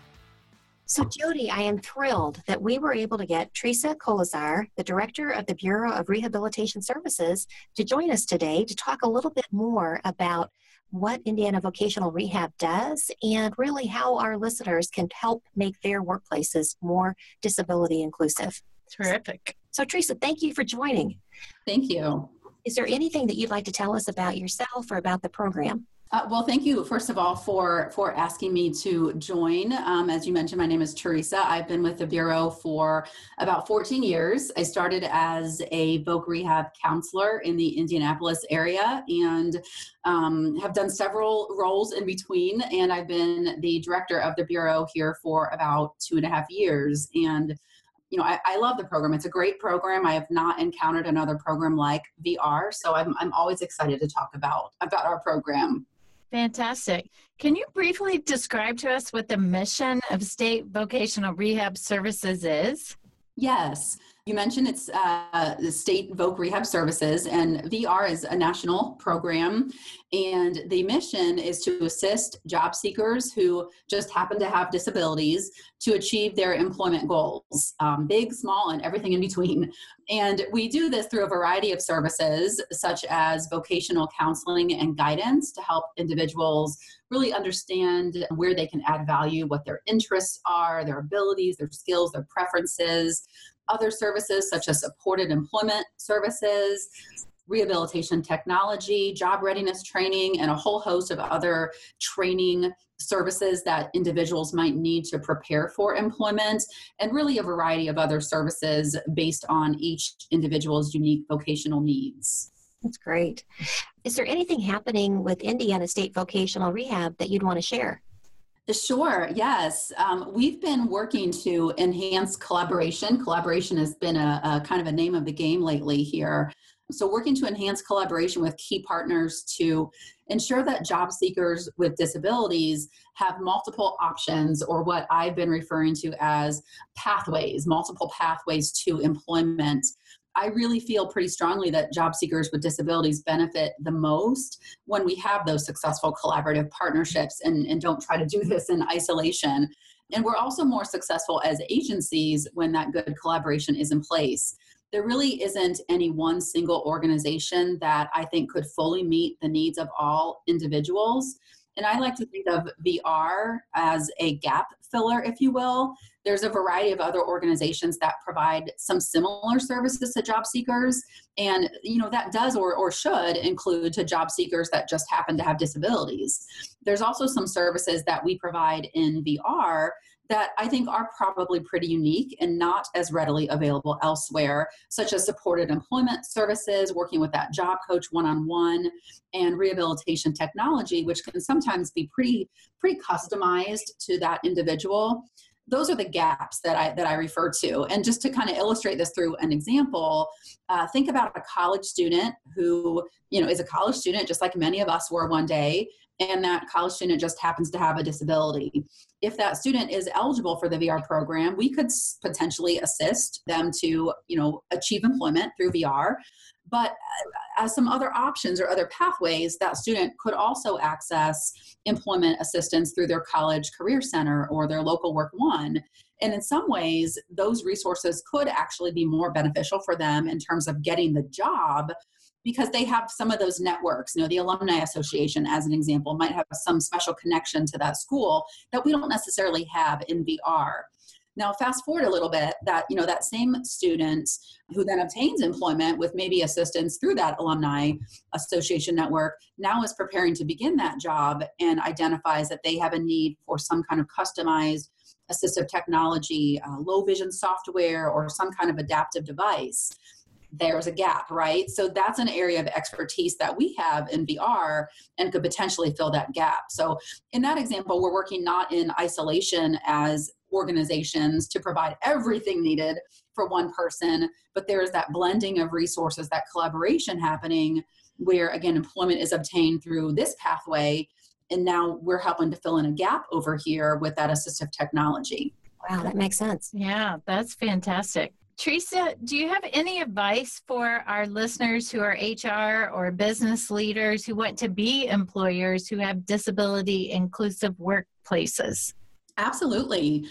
So, Jody, I am thrilled that we were able to get Teresa Kolazar, the Director of the Bureau of Rehabilitation Services, to join us today to talk a little bit more about what Indiana Vocational Rehab does and really how our listeners can help make their workplaces more disability inclusive. Terrific. So, Teresa, thank you for joining. Thank you. Is there anything that you'd like to tell us about yourself or about the program? Well, thank you, first of all, for asking me to join. As you mentioned, my name is Teresa. I've been with the Bureau for about 14 years. I started as a voc rehab counselor in the Indianapolis area and have done several roles in between. And I've been the director of the Bureau here for about 2.5 years. And I love the program. It's a great program. I have not encountered another program like VR, so I'm always excited to talk about our program. Fantastic. Can you briefly describe to us what the mission of State Vocational Rehab Services is? Yes. You mentioned it's the State Voc Rehab Services, and VR is a national program. And the mission is to assist job seekers who just happen to have disabilities to achieve their employment goals, big, small, and everything in between. And we do this through a variety of services, such as vocational counseling and guidance to help individuals really understand where they can add value, what their interests are, their abilities, their skills, their preferences. Other services such as supported employment services, rehabilitation technology, job readiness training, and a whole host of other training services that individuals might need to prepare for employment, and really a variety of other services based on each individual's unique vocational needs. That's great. Is there anything happening with Indiana State Vocational Rehab that you'd want to share? Sure, yes. We've been working to enhance collaboration. Collaboration has been a kind of a name of the game lately here. So working to enhance collaboration with key partners to ensure that job seekers with disabilities have multiple options, or what I've been referring to as pathways, multiple pathways to employment. I really feel pretty strongly that job seekers with disabilities benefit the most when we have those successful collaborative partnerships and don't try to do this in isolation. And we're also more successful as agencies when that good collaboration is in place. There really isn't any one single organization that I think could fully meet the needs of all individuals. And I like to think of VR as a gap filler, if you will. There's a variety of other organizations that provide some similar services to job seekers. And, that does or should include to job seekers that just happen to have disabilities. There's also some services that we provide in VR that I think are probably pretty unique and not as readily available elsewhere, such as supported employment services, working with that job coach one-on-one, and rehabilitation technology, which can sometimes be pretty customized to that individual. Those are the gaps that I refer to. And just to kind of illustrate this through an example, think about a college student who, is a college student just like many of us were one day, and that college student just happens to have a disability. If that student is eligible for the VR program, we could potentially assist them to, achieve employment through VR. But as some other options or other pathways, that student could also access employment assistance through their college career center or their local Work One. And in some ways, those resources could actually be more beneficial for them in terms of getting the job, because they have some of those networks. The Alumni Association, as an example, might have some special connection to that school that we don't necessarily have in VR. Now, fast forward a little bit, that same student who then obtains employment with maybe assistance through that Alumni Association network now is preparing to begin that job and identifies that they have a need for some kind of customized assistive technology, low vision software, or some kind of adaptive device. There's a gap, right? So that's an area of expertise that we have in VR and could potentially fill that gap. So in that example, we're working not in isolation as organizations to provide everything needed for one person, but there's that blending of resources, that collaboration happening where, again, employment is obtained through this pathway, and now we're helping to fill in a gap over here with that assistive technology. Wow, that makes sense. Yeah, that's fantastic. Teresa, do you have any advice for our listeners who are HR or business leaders who want to be employers who have disability inclusive workplaces? Absolutely.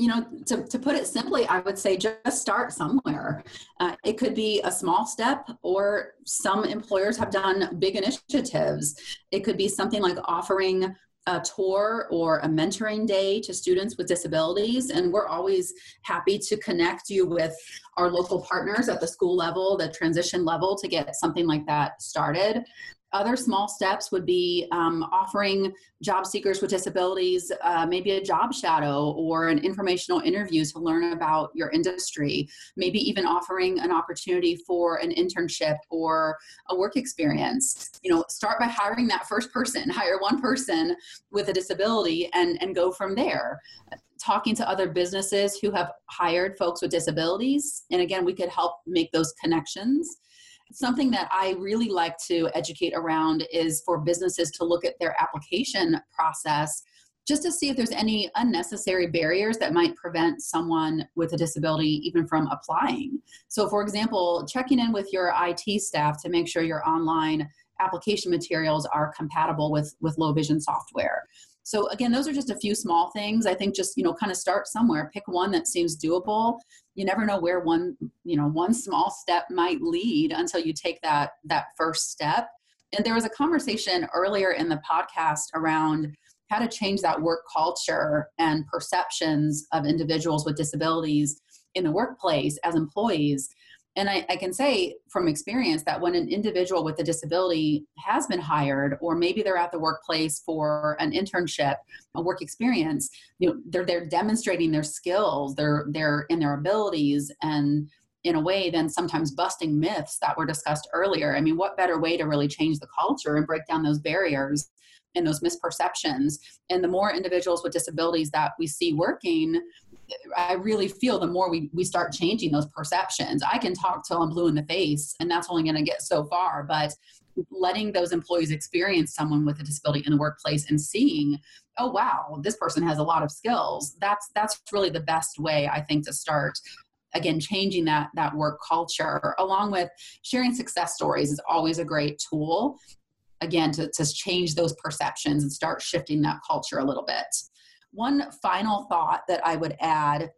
To put it simply, I would say just start somewhere. It could be a small step, or some employers have done big initiatives. It could be something like offering a tour or a mentoring day to students with disabilities. And we're always happy to connect you with our local partners at the school level, the transition level, to get something like that started. Other small steps would be offering job seekers with disabilities maybe a job shadow or an informational interview to learn about your industry, maybe even offering an opportunity for an internship or a work experience. Start by hiring that first person, hire one person with a disability and go from there. Talking to other businesses who have hired folks with disabilities. And again, we could help make those connections. Something that I really like to educate around is for businesses to look at their application process just to see if there's any unnecessary barriers that might prevent someone with a disability even from applying. So for example, checking in with your IT staff to make sure your online application materials are compatible with low vision software. So again, those are just a few small things. I think just, kind of start somewhere, pick one that seems doable. You never know where one small step might lead until you take that first step. And there was a conversation earlier in the podcast around how to change that work culture and perceptions of individuals with disabilities in the workplace as employees. And I can say from experience that when an individual with a disability has been hired, or maybe they're at the workplace for an internship, a work experience, they're demonstrating their skills, they're in their abilities, and in a way then sometimes busting myths that were discussed earlier. I mean, what better way to really change the culture and break down those barriers and those misperceptions? And the more individuals with disabilities that we see working, I really feel the more we start changing those perceptions. I can talk till I'm blue in the face, and that's only going to get so far, but letting those employees experience someone with a disability in the workplace and seeing, oh wow, this person has a lot of skills, that's really the best way, I think, to start again changing that work culture. Along with sharing success stories is always a great tool, again, to change those perceptions and start shifting that culture a little bit. One final thought that I would add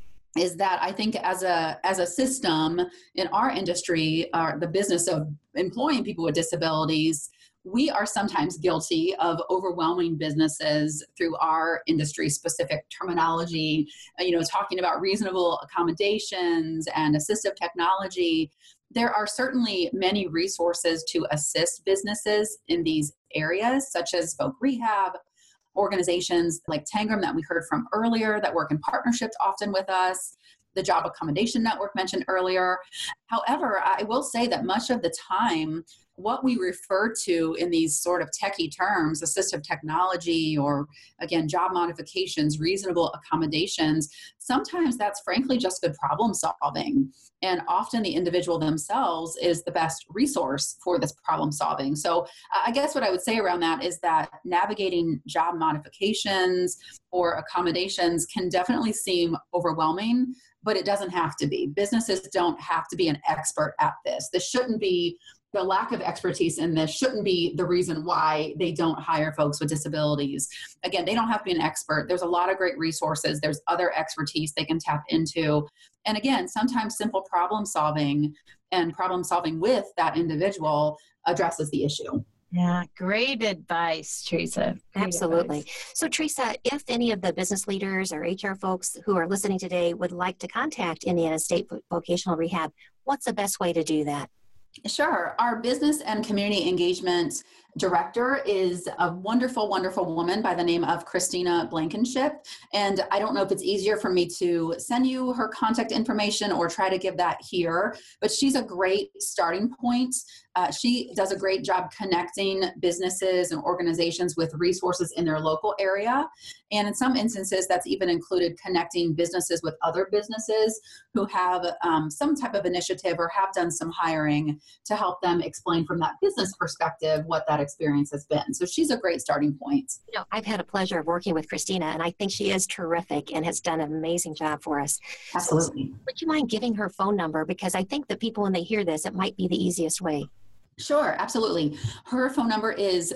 is that I think as a system in our industry, the business of employing people with disabilities, we are sometimes guilty of overwhelming businesses through our industry-specific terminology, talking about reasonable accommodations and assistive technology. There are certainly many resources to assist businesses in these areas, such as Voc Rehab, organizations like Tangram that we heard from earlier that work in partnerships often with us, the Job Accommodation Network mentioned earlier. However, I will say that much of the time, what we refer to in these sort of techie terms, assistive technology, or again, job modifications, reasonable accommodations, sometimes that's frankly just good problem solving. And often the individual themselves is the best resource for this problem solving. So I guess what I would say around that is that navigating job modifications or accommodations can definitely seem overwhelming, but it doesn't have to be. Businesses don't have to be an expert at this. This shouldn't be the lack of expertise in this shouldn't be the reason why they don't hire folks with disabilities. Again, they don't have to be an expert. There's a lot of great resources. There's other expertise they can tap into. And again, sometimes simple problem solving and problem solving with that individual addresses the issue. Yeah, great advice, Teresa. Great Absolutely. advice. So, Teresa, if any of the business leaders or HR folks who are listening today would like to contact Indiana State Vocational Rehab, what's the best way to do that? Sure. Our business and community engagement director is a wonderful, wonderful woman by the name of Christina Blankenship. And I don't know if it's easier for me to send you her contact information or try to give that here, but she's a great starting point. She does a great job connecting businesses and organizations with resources in their local area. And in some instances, that's even included connecting businesses with other businesses who have some type of initiative or have done some hiring to help them explain from that business perspective what that experience has been. So she's a great starting point. I've had a pleasure of working with Christina, and I think she is terrific and has done an amazing job for us. Absolutely. So, would you mind giving her phone number? Because I think that people, when they hear this, it might be the easiest way. Sure, absolutely. Her phone number is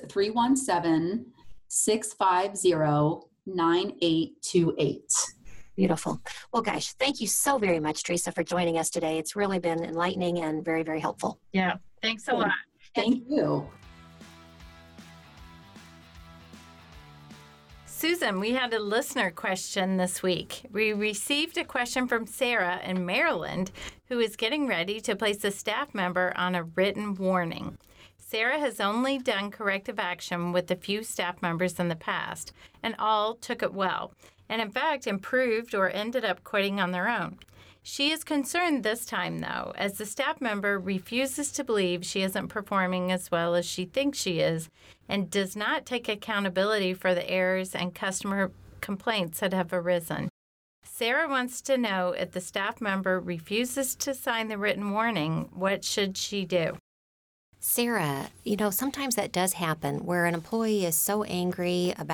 317-650-9828. Beautiful. Well, gosh, thank you so very much, Teresa, for joining us today. It's really been enlightening and very, very helpful. Yeah, thanks a lot. Thank you. Susan, we had a listener question this week. We received a question from Sarah in Maryland, who is getting ready to place a staff member on a written warning. Sarah has only done corrective action with a few staff members in the past, and all took it well, and in fact improved or ended up quitting on their own. She is concerned this time, though, as the staff member refuses to believe she isn't performing as well as she thinks she is and does not take accountability for the errors and customer complaints that have arisen. Sarah wants to know if the staff member refuses to sign the written warning, what should she do? Sarah, sometimes that does happen where an employee is so angry about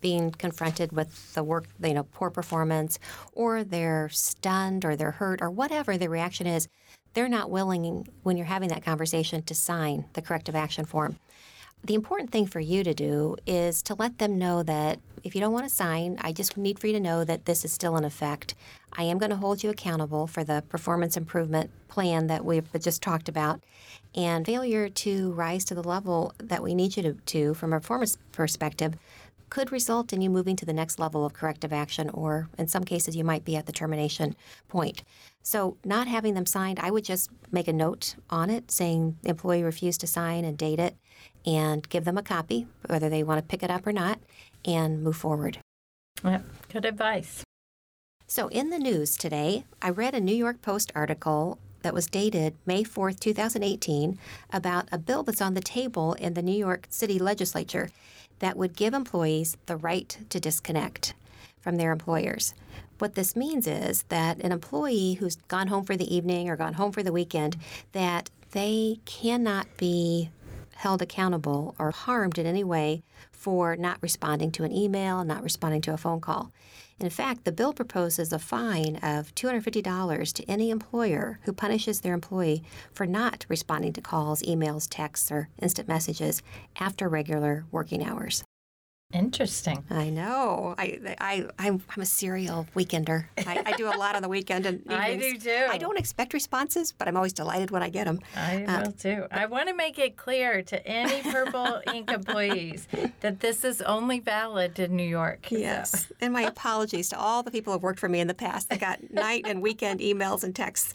being confronted with the work, poor performance, or they're stunned or they're hurt or whatever the reaction is, they're not willing, when you're having that conversation, to sign the corrective action form. The important thing for you to do is to let them know that if you don't want to sign, I just need for you to know that this is still in effect. I am going to hold you accountable for the performance improvement plan that we've just talked about. And failure to rise to the level that we need you to from a performance perspective could result in you moving to the next level of corrective action, or in some cases you might be at the termination point. So not having them signed, I would just make a note on it saying the employee refused to sign and date it, and give them a copy, whether they want to pick it up or not, and move forward. Yep, good advice. So in the news today, I read a New York Post article that was dated May 4th, 2018, about a bill that's on the table in the New York City legislature that would give employees the right to disconnect from their employers. What this means is that an employee who's gone home for the evening or gone home for the weekend, that they cannot be held accountable or harmed in any way for not responding to an email, not responding to a phone call. In fact, the bill proposes a fine of $250 to any employer who punishes their employee for not responding to calls, emails, texts, or instant messages after regular working hours. Interesting. I know. I'm a serial weekender. I do a lot on the weekend and evenings. I do too. I don't expect responses, but I'm always delighted when I get them. I will too. I want to make it clear to any Purple Ink employees that this is only valid in New York. Yes. And my apologies to all the people who have worked for me in the past that got night and weekend emails and texts.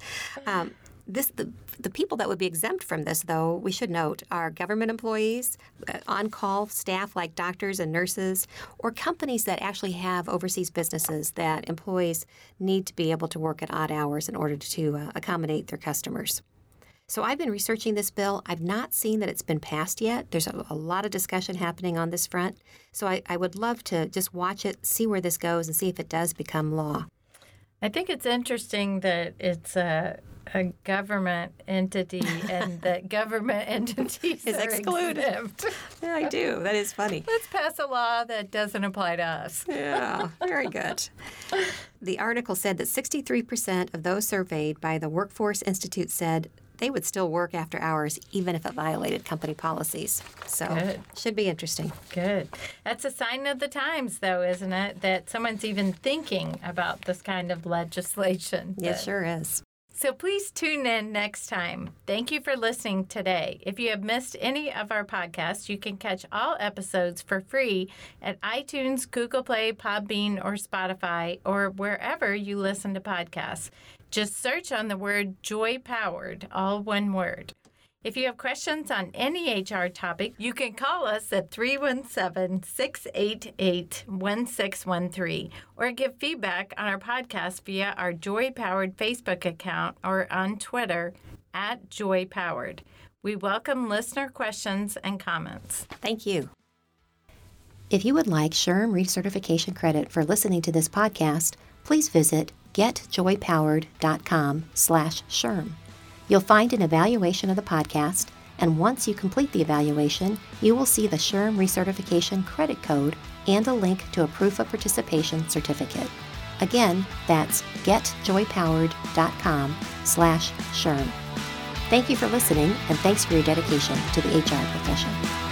The people that would be exempt from this, though, we should note, are government employees, on-call staff like doctors and nurses, or companies that actually have overseas businesses that employees need to be able to work at odd hours in order to accommodate their customers. So I've been researching this bill. I've not seen that it's been passed yet. There's a lot of discussion happening on this front. So I would love to just watch it, see where this goes, and see if it does become law. I think it's interesting that it's a government entity and that government entities is are excluded. Exempt. Yeah, I do. That is funny. Let's pass a law that doesn't apply to us. Yeah, very good. The article said that 63% of those surveyed by the Workforce Institute said they would still work after hours even if it violated company policies. So Good. Should be interesting. Good. That's a sign of the times, though, isn't it? That someone's even thinking about this kind of legislation. It sure is. So please tune in next time. Thank you for listening today. If you have missed any of our podcasts, you can catch all episodes for free at iTunes, Google Play, Podbean, or Spotify, or wherever you listen to podcasts. Just search on the word Joy Powered, all one word. If you have questions on any HR topic, you can call us at 317-688-1613 or give feedback on our podcast via our Joy Powered Facebook account or on Twitter at Joy Powered. We welcome listener questions and comments. Thank you. If you would like SHRM recertification credit for listening to this podcast, please visit getjoypowered.com/SHRM. You'll find an evaluation of the podcast, and once you complete the evaluation, you will see the SHRM recertification credit code and a link to a proof of participation certificate. Again, that's getjoypowered.com/SHRM. Thank you for listening, and thanks for your dedication to the HR profession.